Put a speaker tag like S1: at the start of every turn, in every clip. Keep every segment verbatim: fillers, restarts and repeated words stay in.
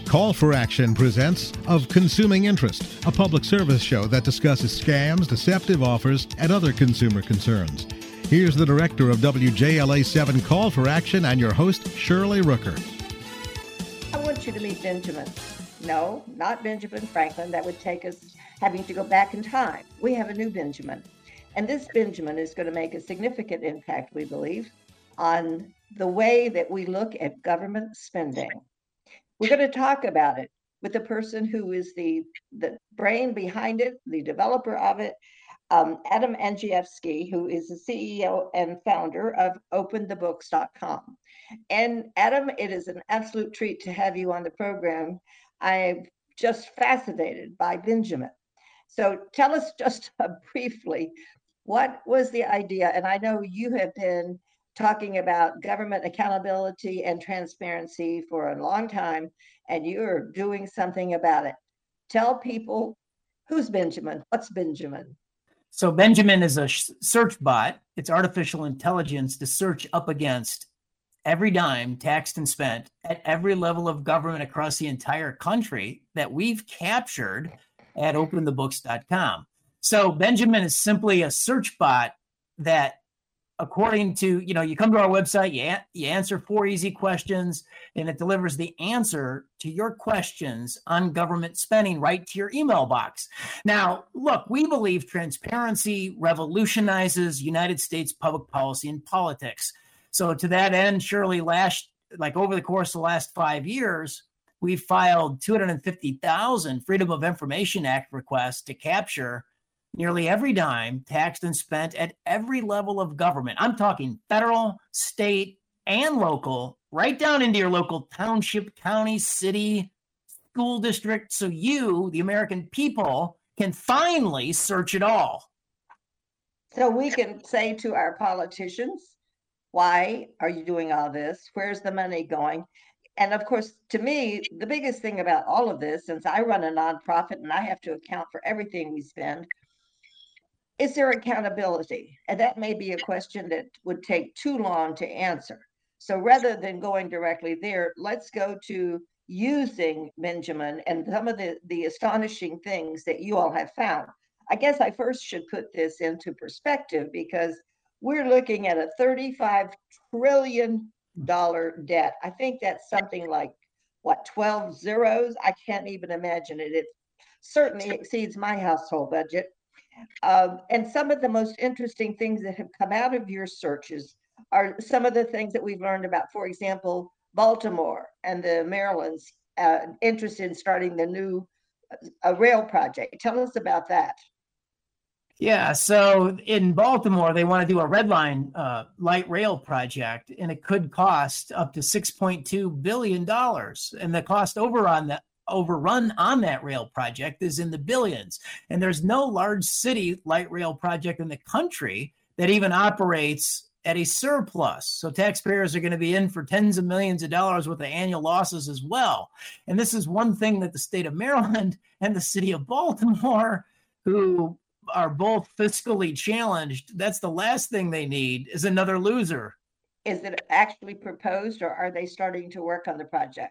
S1: Call for Action presents Of Consuming Interest, a public service show that discusses scams, deceptive offers, and other consumer concerns. Here's the director of W J L A seven Call for Action and your host, Shirley Rooker.
S2: I want you to meet Benjamin. No, not Benjamin Franklin. That would take us having to go back in time. We have a new Benjamin. And this Benjamin is going to make a significant impact, we believe, on the way that we look at government spending. We're going to talk about it with the person who is the, the brain behind it, the developer of it, um, Adam Andrzejewski, who is the C E O and founder of open the books dot com. And Adam, it is an absolute treat to have you on the program. I'm just fascinated by Benjamin. So tell us just uh, briefly, what was the idea? And I know you have been talking about government accountability and transparency for a long time, and you're doing something about it. Tell people, who's Benjamin? What's Benjamin?
S3: So Benjamin is a search bot. It's artificial intelligence to search up against every dime taxed and spent at every level of government across the entire country that we've captured at open the books dot com. So Benjamin is simply a search bot that, according to, you know, you come to our website, you, a- you answer four easy questions, and it delivers the answer to your questions on government spending right to your email box. Now, look, we believe transparency revolutionizes United States public policy and politics. So to that end, Shirley, last, like over the course of the last five years, we filed two hundred fifty thousand Freedom of Information Act requests to capture nearly every dime taxed and spent at every level of government. I'm talking federal, state, and local, right down into your local township, county, city, school district, so you, the American people, can finally search it all.
S2: So we can say to our politicians, why are you doing all this? Where's the money going? And of course, to me, the biggest thing about all of this, since I run a nonprofit and I have to account for everything we spend, is there accountability? And that may be a question that would take too long to answer. So rather than going directly there, let's go to using Benjamin and some of the, the astonishing things that you all have found. I guess I first should put this into perspective because we're looking at a thirty-five trillion dollars debt. I think that's something like, what, twelve zeros? I can't even imagine it. It certainly exceeds my household budget. Um, and some of the most interesting things that have come out of your searches are some of the things that we've learned about, for example, Baltimore and the Maryland's uh, interest in starting the new uh, rail project. Tell us about that.
S3: Yeah, so in Baltimore, they want to do a red line uh, light rail project, and it could cost up to six point two billion dollars. And the cost over on that overrun on that rail project is in the billions. And there's no large city light rail project in the country that even operates at a surplus. So taxpayers are going to be in for tens of millions of dollars worth of annual losses as well. And this is one thing that the state of Maryland and the city of Baltimore, who are both fiscally challenged, that's the last thing they need is another loser.
S2: Is it actually proposed, or are they starting to work on the project?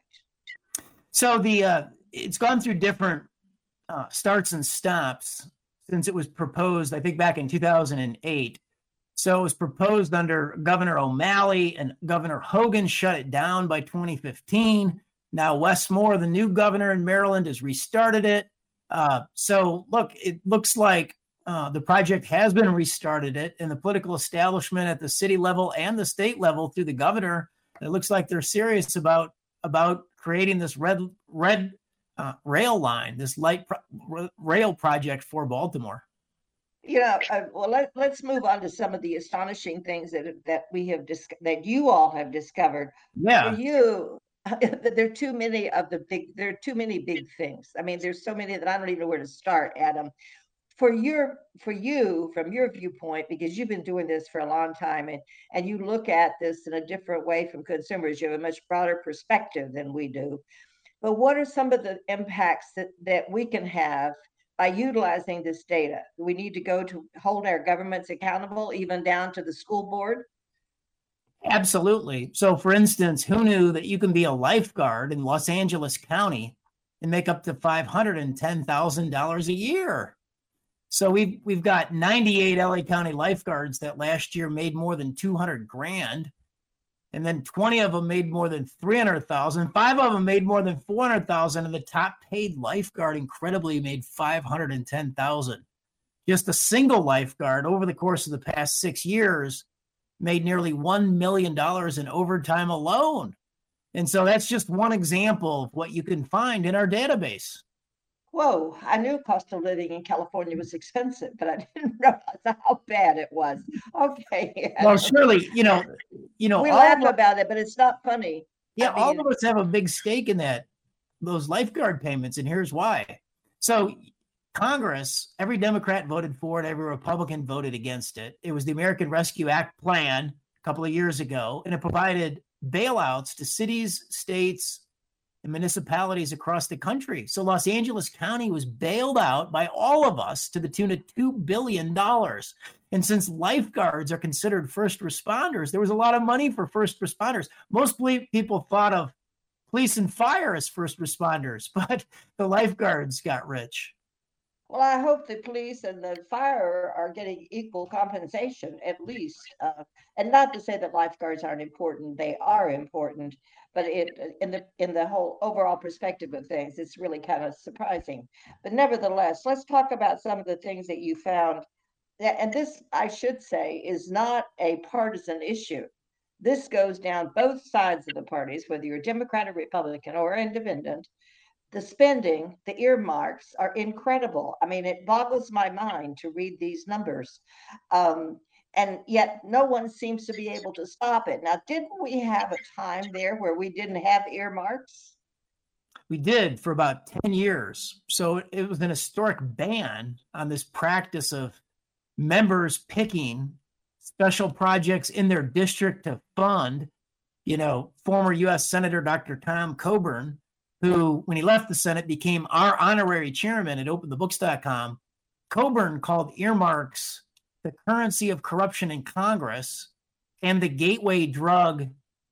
S3: So the uh, it's gone through different uh, starts and stops since it was proposed, I think, back in two thousand eight. So it was proposed under Governor O'Malley, and Governor Hogan shut it down by twenty fifteen. Now Wes Moore, the new governor in Maryland, has restarted it. Uh, so look, it looks like uh, the project has been restarted it, and the political establishment at the city level and the state level through the governor, it looks like they're serious about about creating this red red uh, rail line, this light pro- rail project for Baltimore.
S2: You know, uh, well, let, let's move on to some of the astonishing things that that we have dis- that you all have discovered.
S3: Yeah.
S2: For you, there are too many of the big. There are too many big things. I mean, there's so many that I don't even know where to start, Adam. For your, for you, from your viewpoint, because you've been doing this for a long time, and and you look at this in a different way from consumers. You have a much broader perspective than we do. But what are some of the impacts that that we can have by utilizing this data? We need to go to hold our governments accountable, even down to the school board.
S3: Absolutely. So, for instance, who knew that you can be a lifeguard in Los Angeles County and make up to five hundred ten thousand dollars a year? So we've we've got ninety-eight L A County lifeguards that last year made more than two hundred grand, and then twenty of them made more than three hundred thousand. Five of them made more than four hundred thousand, and the top paid lifeguard incredibly made five hundred ten thousand. Just a single lifeguard over the course of the past six years made nearly one million dollars in overtime alone. And so that's just one example of what you can find in our database.
S2: Whoa, I knew cost of living in California was expensive, but I didn't realize how bad it was. Okay.
S3: Well, surely, you know, you know,
S2: we
S3: all
S2: laugh
S3: of,
S2: about it, but it's not funny.
S3: Yeah,
S2: I mean,
S3: all of us have a big stake in that, those lifeguard payments, and here's why. So Congress, every Democrat voted for it, every Republican voted against it. It was the American Rescue Act plan a couple of years ago, and it provided bailouts to cities, states, and municipalities across the country. So Los Angeles County was bailed out by all of us to the tune of two billion dollars. And since lifeguards are considered first responders, there was a lot of money for first responders. Most people thought of police and fire as first responders, but the lifeguards got rich.
S2: Well, I hope the police and the fire are getting equal compensation, at least. Uh, and not to say that lifeguards aren't important; they are important. But it, in the in the whole overall perspective of things, it's really kind of surprising. But nevertheless, let's talk about some of the things that you found. And this, I should say, is not a partisan issue. This goes down both sides of the parties, whether you're Democrat or Republican or independent. The spending, the earmarks are incredible. I mean, it boggles my mind to read these numbers. Um, and yet no one seems to be able to stop it. Now, didn't we have a time there where we didn't have earmarks?
S3: We did for about ten years. So it was an historic ban on this practice of members picking special projects in their district to fund. You know, former U S Senator Doctor Tom Coburn, who, when he left the Senate, became our honorary chairman at open the books dot com. Coburn called earmarks the currency of corruption in Congress and the gateway drug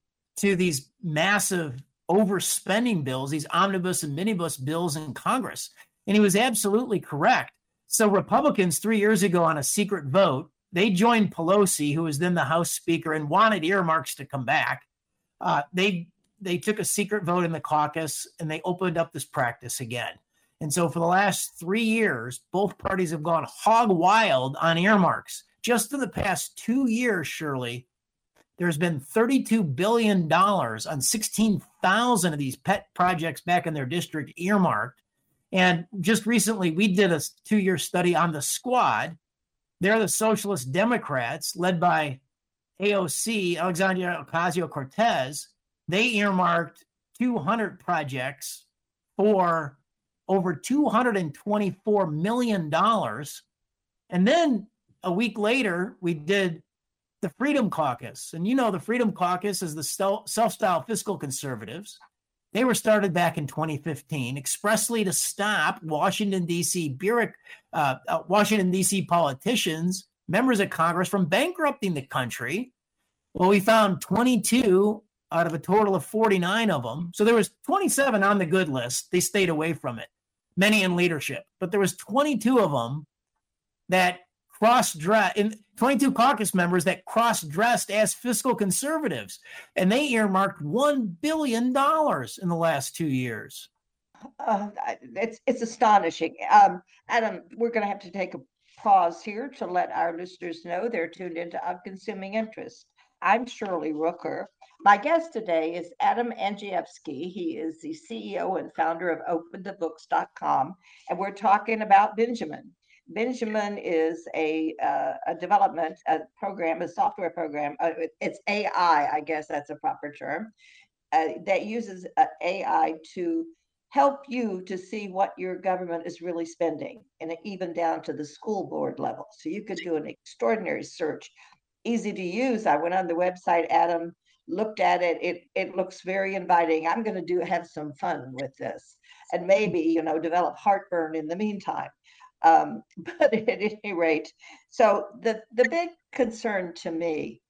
S3: to these massive overspending bills, these omnibus and minibus bills in Congress. And he was absolutely correct. So Republicans three years ago on a secret vote, they joined Pelosi, who was then the House Speaker, and wanted earmarks to come back. Uh, they They took a secret vote in the caucus, and they opened up this practice again. And so for the last three years, both parties have gone hog wild on earmarks. Just in the past two years, Shirley, there's been thirty-two billion dollars on sixteen thousand of these pet projects back in their district earmarked. And just recently, we did a two-year study on the Squad. They're the Socialist Democrats led by A O C, Alexandria Ocasio-Cortez. They earmarked two hundred projects for over two hundred twenty-four million dollars. And then a week later, we did the Freedom Caucus. And you know, the Freedom Caucus is the self-styled fiscal conservatives. They were started back in twenty fifteen expressly to stop Washington, D C, bureauc- uh, uh, Washington, D C politicians, members of Congress, from bankrupting the country. Well, we found twenty-two out of a total of forty-nine of them. So there was twenty-seven on the good list. They stayed away from it, many in leadership. But there was twenty-two of them that cross-dressed, twenty-two caucus members that cross-dressed as fiscal conservatives. And they earmarked one billion dollars in the last two years.
S2: Uh, it's, it's astonishing. Um, Adam, we're going to have to take a pause here to let our listeners know they're tuned into Of Consuming Interest. I'm Shirley Rooker. My guest today is Adam Andrzejewski. He is the C E O and founder of open the books dot com, and we're talking about Benjamin. Benjamin is a, uh, a development a program, a software program. Uh, it's A I, I guess that's a proper term, uh, that uses uh, A I to help you to see what your government is really spending, and even down to the school board level. So you could do an extraordinary search. Easy to use. I went on the website, Adam looked at it. It it looks very inviting. I'm going to do have some fun with this, and maybe, you know, develop heartburn in the meantime. Um, but at any rate, so the the big concern to me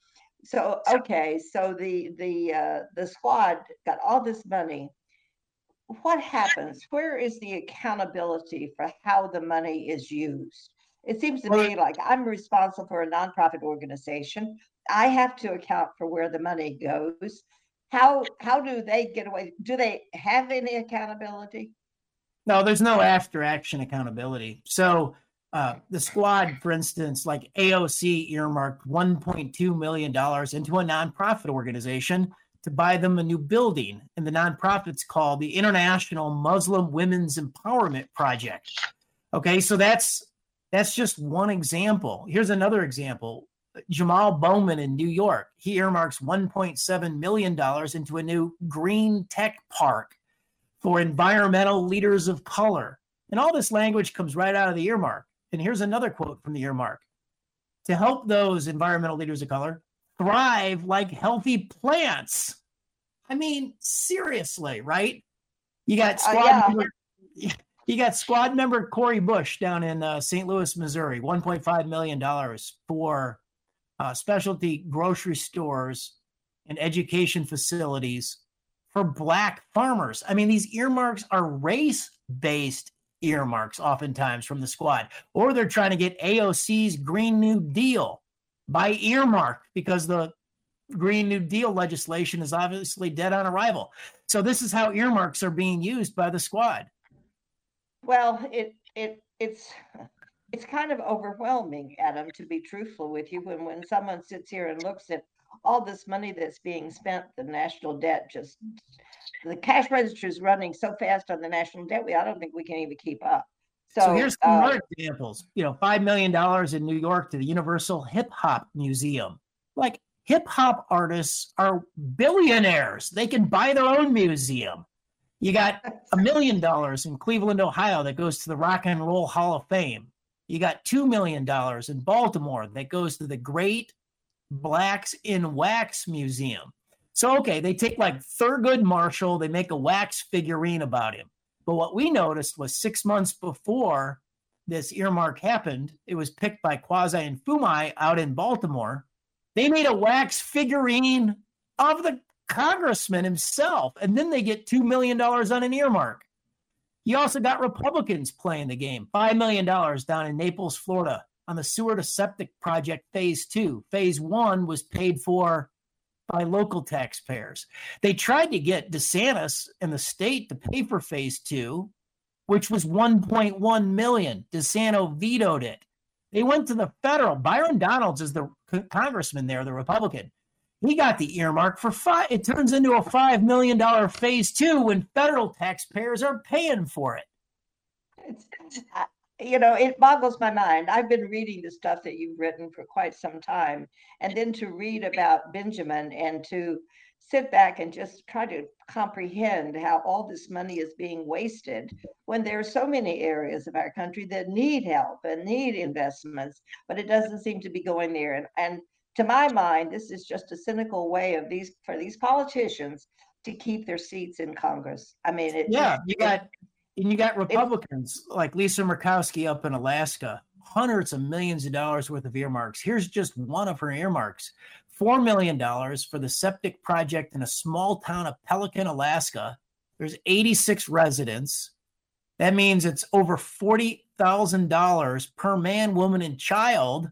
S2: So, okay, so the the uh, the squad got all this money. What happens? Where is the accountability for how the money is used? It seems to
S3: Well,
S2: me like I'm responsible for a nonprofit organization. I have to account for where the money goes. How how do they get away? Do they have any accountability?
S3: no, there's no after action accountability. So uh, the squad, for instance, like A O C earmarked one point two million dollars into a nonprofit organization to buy them a new building. And the nonprofit's called the International Muslim Women's Empowerment Project. Okay, so that's that's just one example. Here's another example. Jamal Bowman in New York, he earmarks one point seven million dollars into a new green tech park for environmental leaders of color. And all this language comes right out of the earmark. And here's another quote from the earmark. To help those environmental leaders of color thrive like healthy plants. I mean, seriously, right? You got squad
S2: Uh, yeah.
S3: member, you got squad member Corey Bush down in uh, Saint Louis, Missouri, one point five million dollars for uh, specialty grocery stores and education facilities for Black farmers. I mean, these earmarks are race-based earmarks oftentimes from the squad, or they're trying to get A O C's Green New Deal by earmark because the Green New Deal legislation is obviously dead on arrival. So this is how earmarks are being used by the squad.
S2: Well, it it it's it's kind of overwhelming, Adam, to be truthful with you, when when someone sits here and looks at all this money that's being spent, the national debt, just the cash register is running so fast on the national debt, we I don't think we can even keep up. So,
S3: So here's some
S2: uh,
S3: more examples. You know, five million dollars in New York to the Universal Hip Hop Museum. Like, hip hop artists are billionaires. They can buy their own museum. You got a million dollars in Cleveland, Ohio that goes to the Rock and Roll Hall of Fame. You got two million dollars in Baltimore that goes to the Great Blacks in Wax Museum. So, okay, they take like Thurgood Marshall, they make a wax figurine about him. But what we noticed was six months before this earmark happened, it was picked by Quasi and Fumai out in Baltimore. They made a wax figurine of the congressman himself, and then they get two million dollars on an earmark. You also got Republicans playing the game. five million dollars down in Naples, Florida on the sewer to septic project phase two. Phase one was paid for by local taxpayers. They tried to get DeSantis and the state to pay for phase two, which was one point one million dollars. DeSantis vetoed it. They went to the federal. Byron Donalds is the congressman there, the Republican. He got the earmark for five. It turns into a five million dollars phase two when federal taxpayers are paying for it.
S2: it's, uh, you know, it boggles my mind. I've been reading the stuff that you've written for quite some time, and then to read about Benjamin and to sit back and just try to comprehend how all this money is being wasted when there are so many areas of our country that need help and need investments, but it doesn't seem to be going there. And, and to my mind, this is just a cynical way of these for these politicians to keep their seats in Congress. I mean, it,
S3: Yeah,
S2: it,
S3: you got and you got Republicans like Lisa Murkowski up in Alaska, hundreds of millions of dollars worth of earmarks. Here's just one of her earmarks. four million dollars for the septic project in a small town of Pelican, Alaska. There's eighty-six residents. That means it's over forty thousand dollars per man, woman, and child,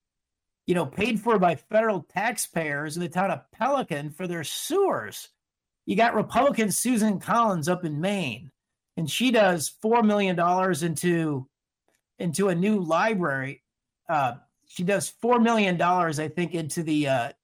S3: you know, paid for by federal taxpayers in the town of Pelican for their sewers. You got Republican Susan Collins up in Maine, and she does four million dollars into, into a new library. Uh, She does four million dollars, I think, into the, uh,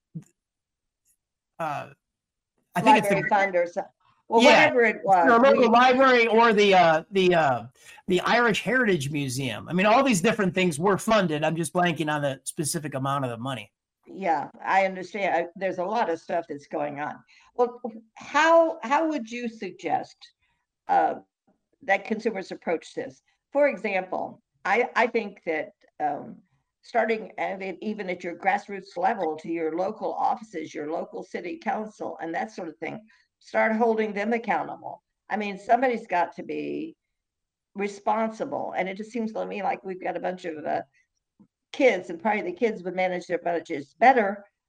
S3: uh, I think
S2: library
S3: it's the
S2: fund or something. Well,
S3: Yeah,
S2: whatever it was.
S3: the local
S2: we-
S3: library or the uh, the uh, the Irish Heritage Museum. I mean, all these different things were funded. I'm just blanking on the specific amount of the money.
S2: Yeah, I understand. I- There's a lot of stuff that's going on. Well, how how would you suggest uh, that consumers approach this? For example, I I think that um, starting at it, even at your grassroots level to your local offices, your local city council, and that sort of thing, start holding them accountable. I mean, somebody's got to be responsible, and it just seems to me like we've got a bunch of uh, kids, and probably the kids would manage their budgets better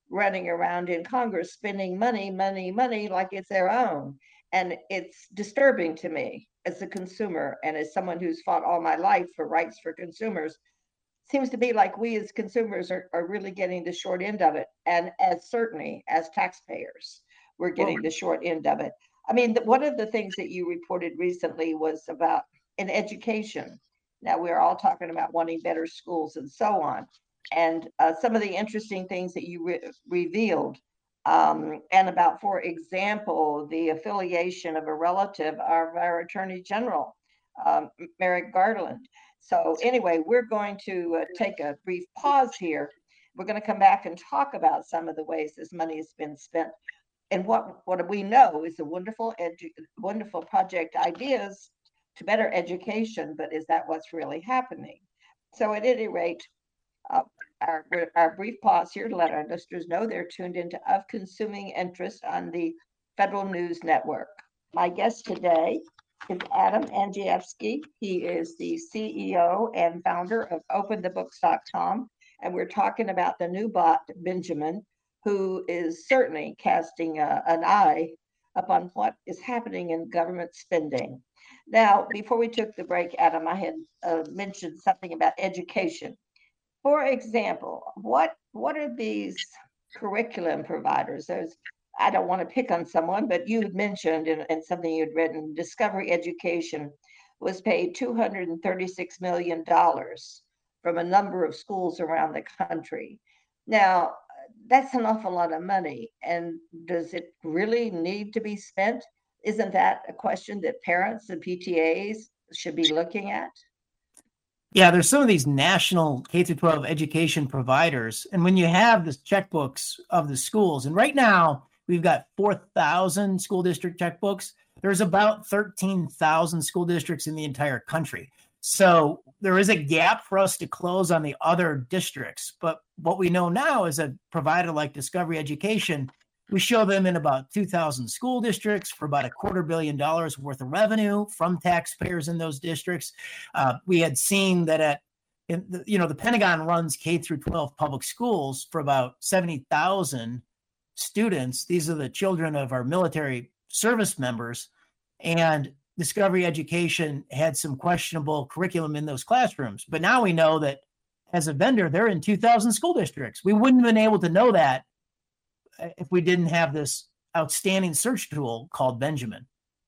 S2: running around in Congress spending money, money, money like it's their own. And it's disturbing to me as a consumer and as someone who's fought all my life for rights for consumers. Seems to be like we as consumers are, are really getting the short end of it. And as certainly as taxpayers, we're getting well, the short end of it. I mean, the, one of the things that you reported recently was about in education. Now we're all talking about wanting better schools and so on. And uh, some of the interesting things that you re- revealed um, and about, for example, the affiliation of a relative of our Attorney General, um, Merrick Garland. So anyway, we're going to uh, take a brief pause here. We're going to come back and talk about some of the ways this money has been spent. And what, what we know is a wonderful, edu- wonderful project ideas to better education, but is that what's really happening? So at any rate, uh, our, our brief pause here to let our listeners know they're tuned into Of Consuming Interest on the Federal News Network. My guest today is Adam Andrzejewski. He is the C E O and founder of Open the Books dot com. And we're talking about the new bot, Benjamin, who is certainly casting a, an eye upon what is happening in government spending. Now, before we took the break, Adam, I had uh, mentioned something about education. For example, what what are these curriculum providers? There's, I don't want to pick on someone, but you had mentioned in, in something you'd written, Discovery Education was paid two hundred thirty-six million dollars from a number of schools around the country. Now, that's an awful lot of money. And does it really need to be spent? Isn't that a question that parents and P T As should be looking at?
S3: Yeah, there's some of these national K through twelve education providers. And when you have the checkbooks of the schools, and right now we've got four thousand school district checkbooks, there's about thirteen thousand school districts in the entire country. So there is a gap for us to close on the other districts. But what we know now is a provider like Discovery Education, we show them in about two thousand school districts for about a quarter billion dollars worth of revenue from taxpayers in those districts. Uh, we had seen that at, in the, you know, the Pentagon runs K through twelve public schools for about seventy thousand students. These are the children of our military service members. And Discovery Education had some questionable curriculum in those classrooms. But now we know that as a vendor, they're in two thousand school districts. We wouldn't have been able to know that if we didn't have this outstanding search tool called Benjamin.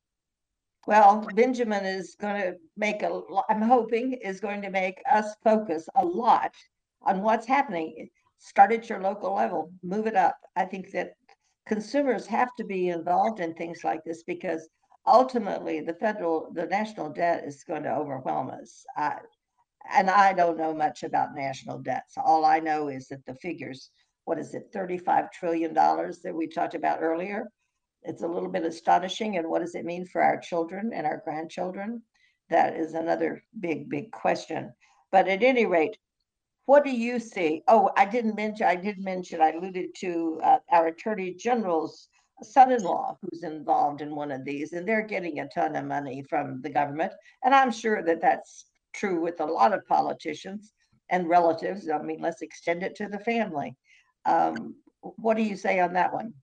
S2: Well, Benjamin is going to make a, I'm hoping, is going to make us focus a lot on what's happening. Start at your local level, move it up. I think that consumers have to be involved in things like this because ultimately the federal, the national debt is going to overwhelm us. I, and I don't know much about national debts. All I know is that the figures, what is it, thirty-five trillion dollars that we talked about earlier? It's a little bit astonishing. And what does it mean for our children and our grandchildren? That is another big, big question. But at any rate, what do you see? Oh, I didn't mention, I did mention, I alluded to uh, our Attorney General's son-in-law who's involved in one of these, and they're getting a ton of money from the government. And I'm sure that that's true with a lot of politicians and relatives. I mean, let's extend it to the family. Um, what do you say on that one?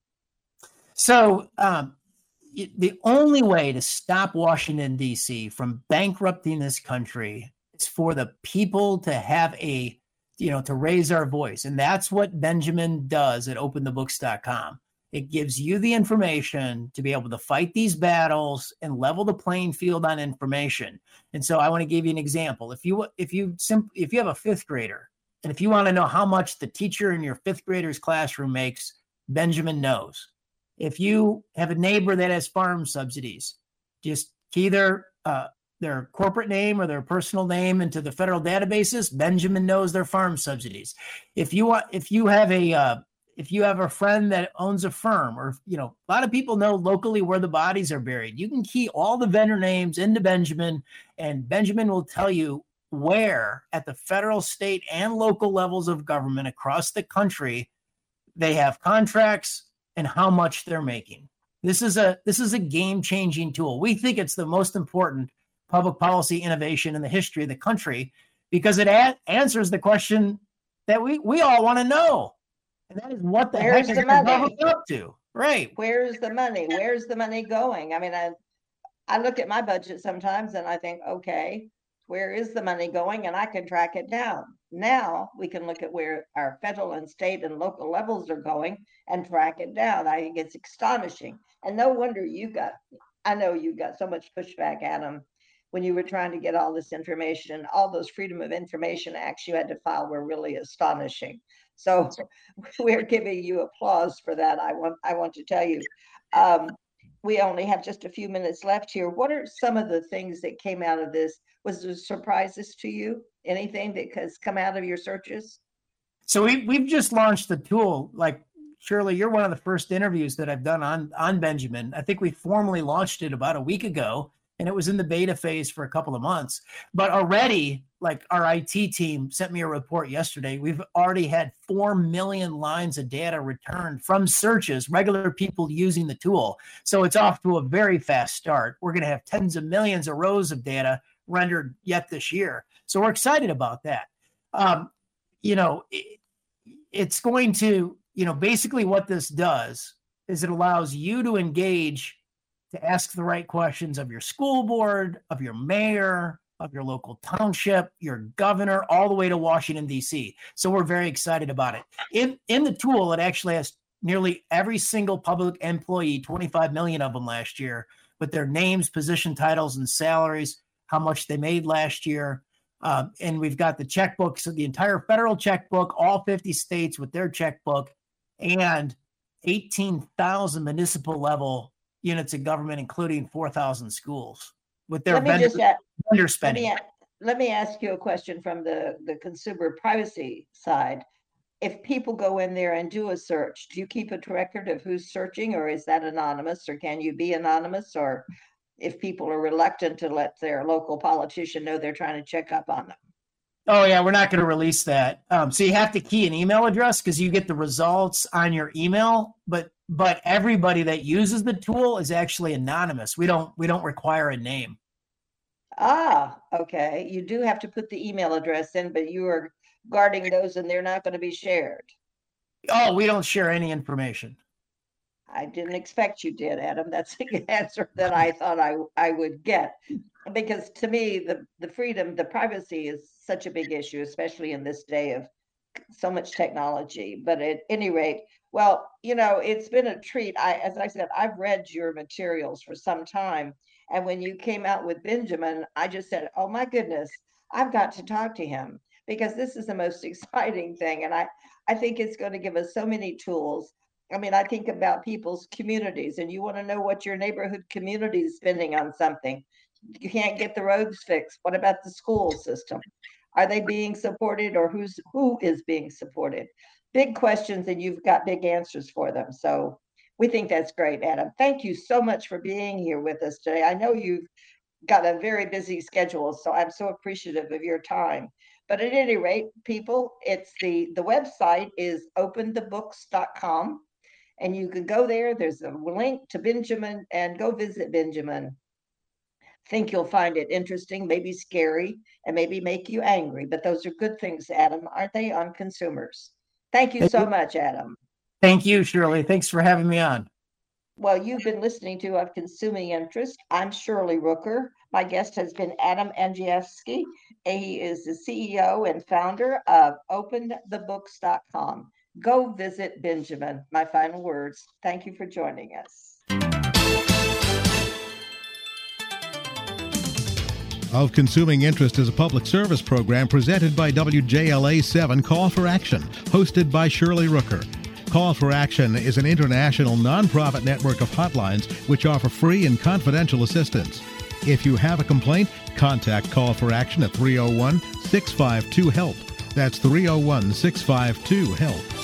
S3: So um, the only way to stop Washington, D C from bankrupting this country is for the people to have a, you know, to raise our voice. And that's what Benjamin does at Open the Books dot com. It gives you the information to be able to fight these battles and level the playing field on information. And so I want to give you an example. If you if you simp- if you have a fifth grader, and if you want to know how much the teacher in your fifth grader's classroom makes, Benjamin knows. If you have a neighbor that has farm subsidies, just key their uh, their corporate name or their personal name into the federal databases. Benjamin knows their farm subsidies. If you want, if you have a uh, if you have a friend that owns a firm, or you know, a lot of people know locally where the bodies are buried. You can key all the vendor names into Benjamin, and Benjamin will tell you where at the federal, state, and local levels of government across the country they have contracts and how much they're making. This is a this is a game-changing tool. We think it's the most important public policy innovation in the history of the country because it a- answers the question that we, we all want to know. And that is what the
S2: Where's
S3: heck
S2: the
S3: is the
S2: money?
S3: government up to? Right.
S2: Where's the money? Where's the money going? I mean, I, I look at my budget sometimes and I think, okay, where is the money going? And I can track it down. Now we can look at where our federal and state and local levels are going and track it down. I think it's astonishing. And no wonder you got, I know you got so much pushback, Adam, when you were trying to get all this information. All those Freedom of Information Acts you had to file were really astonishing. So we're giving you applause for that. I want, I want to tell you. Um, we only have just a few minutes left here. What are some of the things that came out of this? Was there surprises to you? Anything that has come out of your searches?
S3: So we, we've just launched the tool. Like, Shirley, you're one of the first interviews that I've done on, on Benjamin. I think we formally launched it about a week ago, and it was in the beta phase for a couple of months. But already, like, our I T team sent me a report yesterday. We've already had four million lines of data returned from searches, regular people using the tool. So it's off to a very fast start. We're going to have tens of millions of rows of data rendered yet this year. So we're excited about that. Um, you know, it, it's going to, you know, basically what this does is it allows you to engage, to ask the right questions of your school board, of your mayor, of your local township, your governor, all the way to Washington, D C. So we're very excited about it. In, in the tool, it actually has nearly every single public employee, twenty-five million of them last year, with their names, position titles, and salaries, how much they made last year. Um, and we've got the checkbooks, so the entire federal checkbook, all fifty states with their checkbook, and eighteen thousand municipal level units of government, including four thousand schools with their
S2: Let me
S3: vendor,
S2: just add,
S3: vendor
S2: let
S3: spending.
S2: me, let me ask you a question from the, the consumer privacy side. If people go in there and do a search, do you keep a record of who's searching, or is that anonymous, or can you be anonymous? Or if people are reluctant to let their local politician know they're trying to check up on them?
S3: Oh, yeah, we're not going to release that. Um, so you have to key an email address because you get the results on your email, but but everybody that uses the tool is actually anonymous. We don't we don't require a name.
S2: Ah, okay. You do have to put the email address in, but you are guarding those and they're not going to be shared.
S3: Oh, we don't share any information.
S2: I didn't expect you did, Adam. That's the answer that I thought I, I would get. Because to me, the, the freedom, the privacy is such a big issue, especially in this day of so much technology. But at any rate, well, you know, it's been a treat. I, as I said, I've read your materials for some time. And when you came out with Benjamin, I just said, oh my goodness, I've got to talk to him, because this is the most exciting thing. And I, I think it's going to give us so many tools. I mean, I think about people's communities, and you want to know what your neighborhood community is spending on something. You can't get the roads fixed. What about the school system? Are they being supported, or who's who is being supported? Big questions, and you've got big answers for them. So we think that's great, Adam. Thank you so much for being here with us today. I know you've got a very busy schedule, so I'm so appreciative of your time. But at any rate, people, it's the, the website is open the books dot com. And you can go there. There's a link to Benjamin, and go visit Benjamin. Think you'll find it interesting, maybe scary, and maybe make you angry. But those are good things, Adam, aren't they, on consumers? Thank you so much, Adam.
S3: Thank you, Shirley. Thanks for having me on.
S2: Well, you've been listening to Of Consuming Interest. I'm Shirley Rooker. My guest has been Adam Andrzejewski. He is the C E O and founder of open the books dot com. Go visit Benjamin. My final words. Thank you for joining us.
S1: Of Consuming Interest is a public service program presented by W J L A seven Call for Action, hosted by Shirley Rooker. Call for Action is an international nonprofit network of hotlines which offer free and confidential assistance. If you have a complaint, contact Call for Action at three oh one, six five two, HELP. That's three oh one, six five two, HELP.